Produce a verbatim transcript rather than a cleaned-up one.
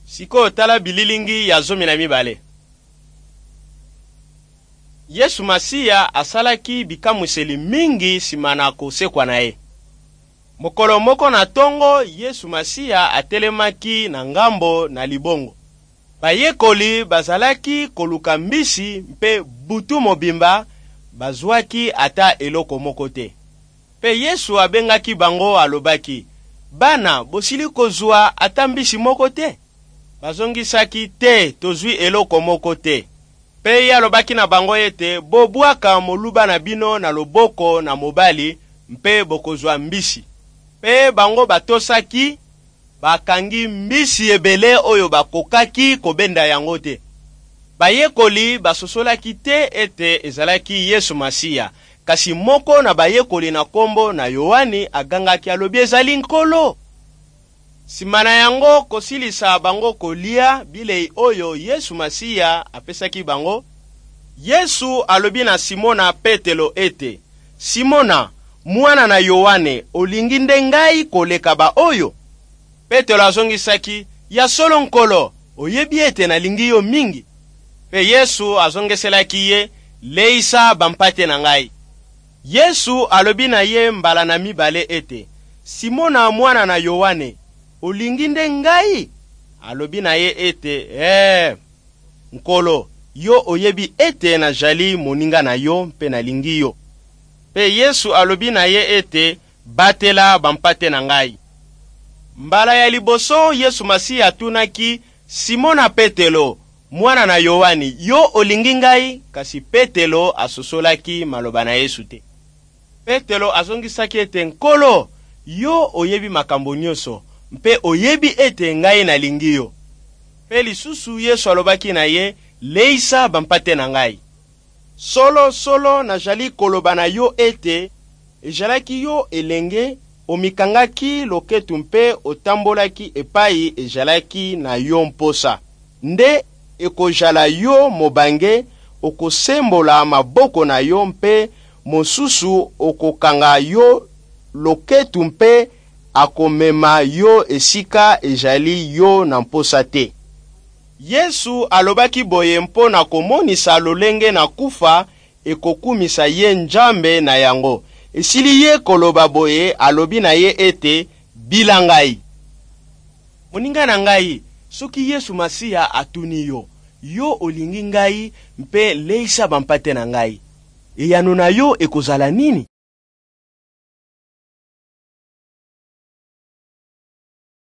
Siko tala bililingi ya zomi na mibale. Yesu Masiya asalaki bikamwiseli mingi simana kosekwa na ye. Mokolo moko na tongo Yesu Masiya atelemaki na ngambo na libongo. Bayekoli bazalaki koluka mbisi mpe butu mobimba bazwaki ata eloko moko te. Pe Yesu abengaki bango alobaki, bana bosili kozwa ata mbisi moko te? Bazongisaki te, tozwi eloko moko te. Pe ye alobaki na bango ete bobwaka moluba na bino na loboko na mobali mpe bokozwa mbisi. Pe bango batosaki bakangi mbisi ebele oyo bakokaki kobenda yango te. Bayekoli basosolaki te ete ezalaki Yesu Masiya, kasi moko na bayekoli na kombo na Yohani agangaki alobi ezali nkolo. Simana yango kosilisa bango kolia bilei oyo Yesu Masiya apesaki bango, Yesu alobi na Simona Petelo ete, Simona, mwana na Yohane, olingi nde ngai koleka ba oyo? Petelo azongisaki, ya solo nkolo, oyebi ete nalingi yo mingi. Pe Yesu azongeselaki ye, leisa bampate na ngai. Yesu alobi na ye mbala na mibale ete, Simona mwana na Yohane, olingi nde ngai? Alobi na ye ete, eh, nkolo, yo oyebi ete na jali moninga na yo mpe nalingi yo. Pe Yesu alobi na ye ete, batela bampate na ngai. Mbala ya liboso Yesu Masiya atunaki Simona Petelo, mwana na Yohani, yo olingi ngai? Kasi Petelo asosolaki maloba na Yesu te. Petelo azongisaki ete, nkolo, yo oyebi makambo nyonso, mpe oyebi ete ngai nalingi yo. Pe lisusu Yesu alobaki na ye, leisa bampate na ngai. Solo solo najali koloba na yo ete, ejalaki yo elenge, omikangaki loketu mpe otambolaki epai ejalaki na yo mposa. Nde ekozala yo mobange, okosembola maboko na yo mpe mosusu okokanga yo loketu mpe akomema yo esika ejali yo na mposa te. Yesu alobaki boye mpo na komonisa lolenge na kufa ekokumisa ye njambe na yango. Esili ye koloba boye alobi na ye ete bilangai. Moninga na ngai, soki Yesu Masiya atuni yo, yo olingi ngai mpe leisa bampate na ngai, eyano na yo ekozala nini?